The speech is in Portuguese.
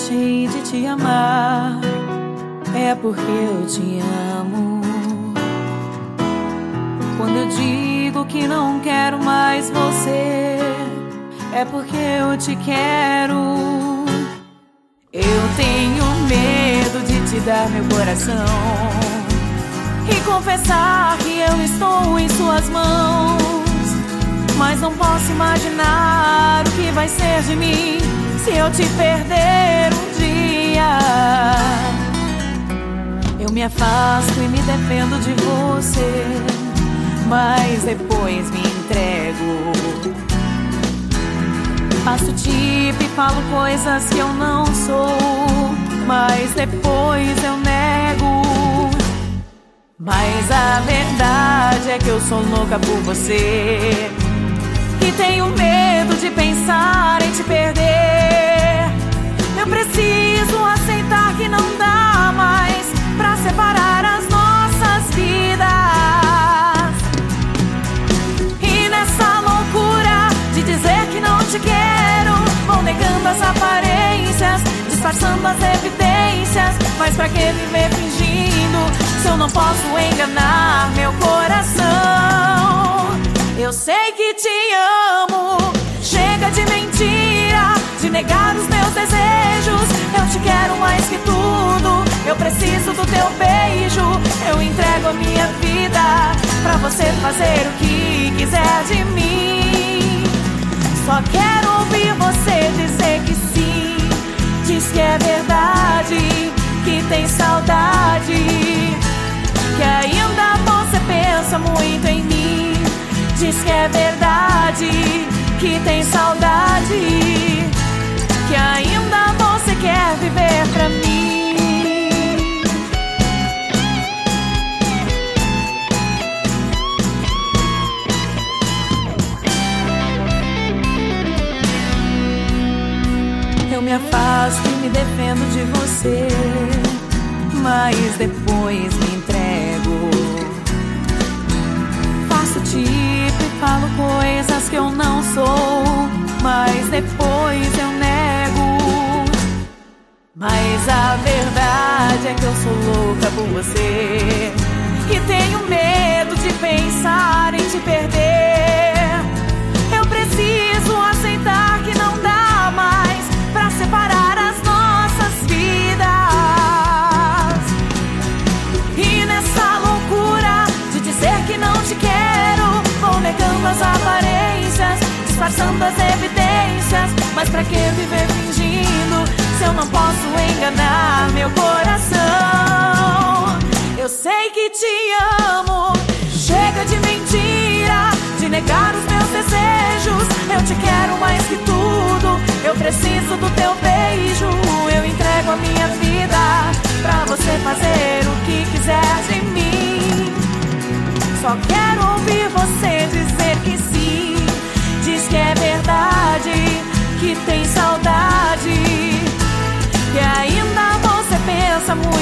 deixei de te amar, é porque eu te amo. Quando eu digo que não quero mais você, é porque eu te quero. Eu tenho medo de te dar meu coração e confessar que eu estou em suas mãos, mas não posso imaginar o que vai ser de mim se eu te perder um dia. Eu me afasto e me defendo de você, mas depois me entrego. Faço tipo e falo coisas que eu não sou, mas depois eu nego. Mas a verdade é que eu sou louca por você e tenho medo de pensar em te perder. Eu preciso aceitar que não dá mais pra separar as nossas vidas. E nessa loucura de dizer que não te quero, vou negando as aparências, disfarçando as evidências. Mas pra que viver fingindo se eu não posso enganar meu coração? Eu sei que te amo, chega de mentira, de negar os meus desejos. Eu te quero mais que tudo, eu preciso do teu beijo. Eu entrego a minha vida pra você fazer o que quiser de mim. Só quero ouvir você dizer que sim. Diz que é verdade, que tem saudade, que ainda você pensa muito em mim. Diz que é verdade, que tem saudade, que ainda você quer viver pra mim. Eu me afasto e me defendo de você, mas depois me entrego. Faço tipo e falo coisas que eu não sou, mas depois eu nego. Mas a verdade é que eu sou louca por você e tenho medo de pensar em te perder. Eu preciso aceitar que não dá mais pra separar as nossas vidas. E nessa loucura de dizer que não te quero, vou negando as aparências, disfarçando as evidências. Mas pra que viver fingindo se eu não posso enganar meu coração? Eu sei que te amo, chega de mentira, de negar os meus desejos. Eu te quero mais que tudo, eu preciso do teu beijo. Eu entrego a minha vida pra você fazer o que quiser de mim. Só quero ouvir você dizer que sim. Diz que é verdade, que tem saudade, que ainda você pensa muito